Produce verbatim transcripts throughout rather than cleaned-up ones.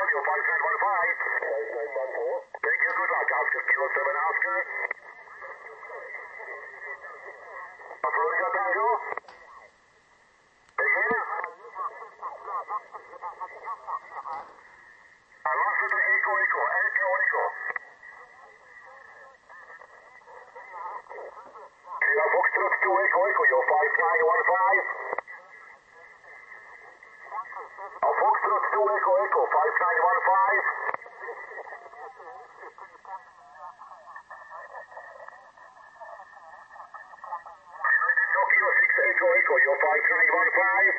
Oscar, you're five nine one five. five nine one four. Thank you, good luck, Oscar, Kilo seven Oscar. Florida Tango. Again. Alonso to Echo, Echo, Echo, Echo. Kilo Foxtrot to Echo, Echo, you're five nine one five. Foxtrot to Echo, Echo, five nine one five. Tokyo six Echo, Echo, you're five nine one five.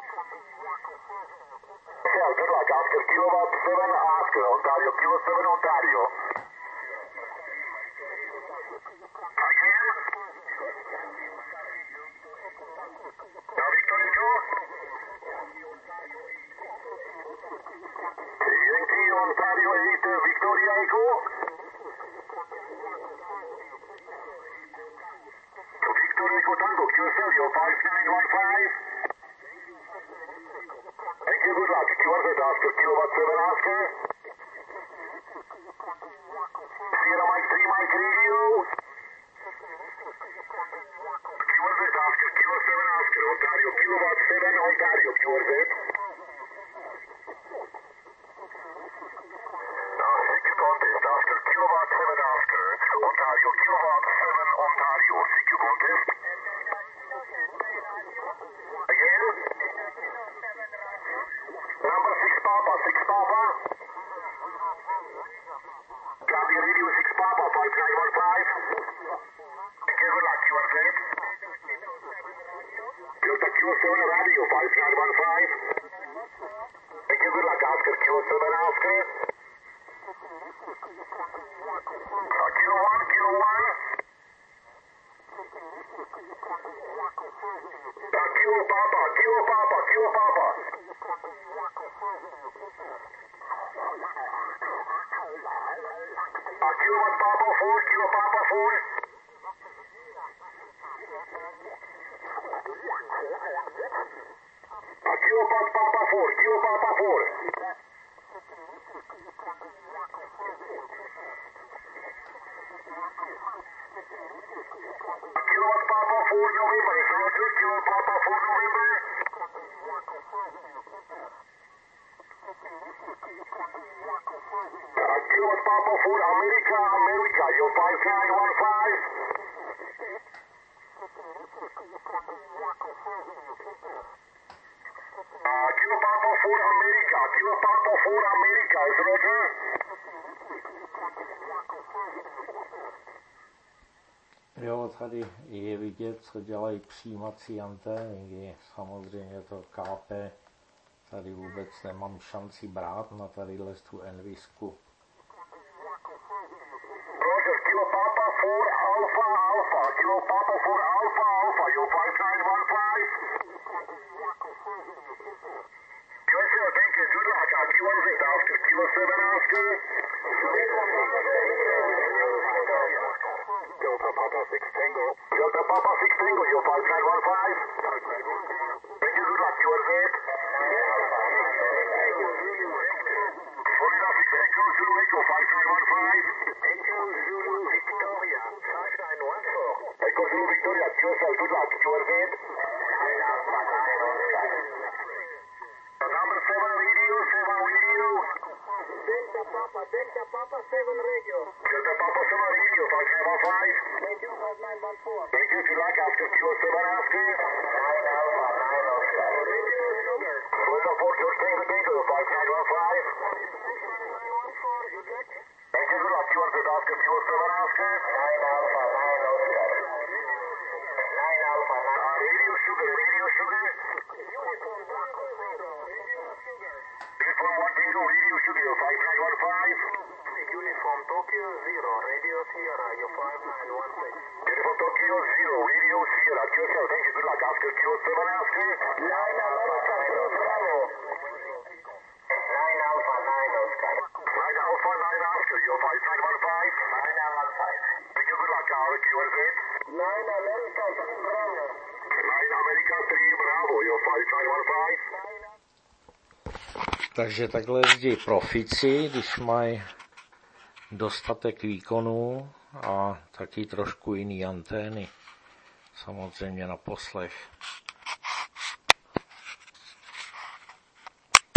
Yeah, good luck, Oscar, Kilowatt seven, Oscar, Ontario, Kilo seven, Ontario. Again. Now, Victor Echo. Yankee, Ontario eight, Victoria Echo. Victor Echo Tango, Q S L, you're five nine one five. Thank you, good luck. Q R Z, Oscar, Kilowatt seven, Oscar. Sierra Mike three, Mike Radio. Q R Z, Oscar, Kilo seven, Oscar, Ontario, Kilowatt seven, Ontario, Q R Z. Now, six contest, Oscar, Kilowatt seven, Oscar, Ontario, Kilowatt seven, Ontario, C Q contest. Again. Number six Papa, six Papa. Copy radio six Papa, five nine one five. Thank you, good luck, Q R Z. Delta Q seven radio, five nine one five. Thank you, good luck, Oscar, Q seven, Oscar. Uh, Kilo one, Kilo one. Uh, Kilo Papa, Kilo Papa, Kilo Papa. Uh, Kilowatt Papa four, Kilo Papa four. Uh, Kilowatt Papa four, Kilo Papa four. Kilowatt Papa four November, Roger, Kilo Papa four November. Uh, Kilowatt Papa four America, America, you're five nine one five. Uh, Kilo Papa four America, Kilo Papa four America, is Roger. Jo, tady je vidět, co dělají přijímací antény, samozřejmě to K P tady vůbec nemám šanci brát na tadyhle tu Envisku. Roger, Kilo Papa four Alpha Alpha, Kilo Papa four Alpha Alpha, you're five nine one five. Q S L, thank you, good luck, uh, Q R Z, Oscar, Kilo seven, Oscar. Delta Papa six Tango. Delta Papa six Tango, you're five nine one five. Thank you, good luck, Q R Z. Florida six Echo Zulu Echo five nine one five. Echo Zulu Victoria five nine one four. Echo Zulu Victoria, Q S L, good luck, Q R Z. Number seven radio, seven radio. Delta Papa, Delta Papa seven radio. Delta Papa seven radio, five nine one five. Thank you, five nine one four. Thank you, good luck, Oscar, Q seven, Oscar. nine Alpha, nine Oscar. Radio Sugar. Delta four, George Tango Tango, five nine one five. Thank you, good luck, Q R Z, Oscar, Q seven, Oscar. nine Alpha, nine Oscar. nine Alpha, nine. Uh, radio Sugar, Radio Sugar. Uniform one Tango, Radio Sugar, five nine one five. Uniform Tokyo zero, Radio Sierra, you're five nine one six. Uniform Tokyo zero, Radio Sierra, Q S L, thank you, good luck, Oscar, Q seven, Oscar. nine America, two Bravo. nine Alpha, nine Oscar. nine Alpha, nine Oscar, you're five nine one five. nine nine one five. Thank you, good luck, Oscar, Q R Z. nine America, three Bravo. nine America, three Bravo, you're five nine one five. Takže takhle jezdí profici, když mají dostatek výkonu a taky trošku jiný antény. Samozřejmě na poslech.